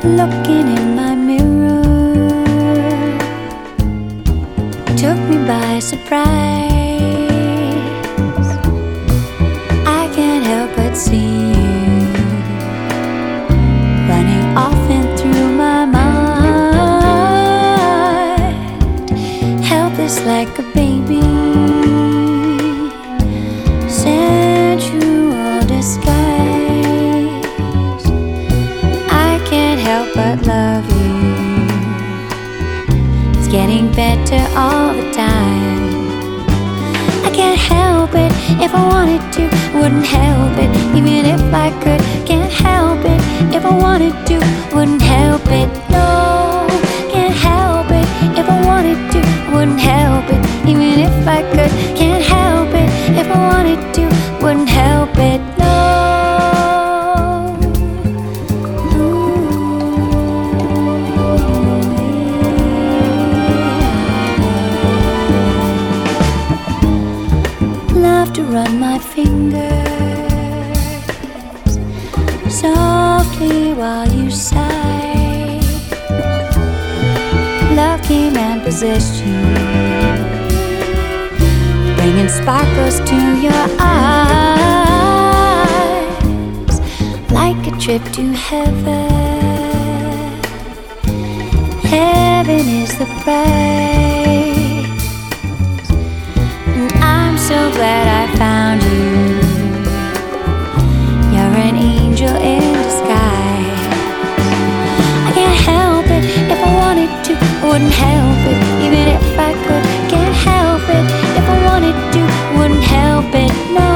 Looking in my mirror took me by surprise. I can't help but see you running off and through my mind, helpless like a baby, sensual disguise. I can't help but love you. It's getting better all the time. I can't help it. If I wanted to, wouldn't help it. Even if I could, can't help it. If I wanted to, wouldn't help it. No, can't help it. If I wanted to, wouldn't help it. Even if I could, can't help it. If I wanted to, wouldn't help it. No. Love to run my fingers softly while you sigh. Love came and possessed you, bringing sparkles to your eyes, like a trip to heaven. Heaven is the prize, and I'm so glad I found you. You're an angel in disguise. I can't help it. If I wanted to, I wouldn't help it. Even if I could, can't help it. If I wanted to, wouldn't help it. No.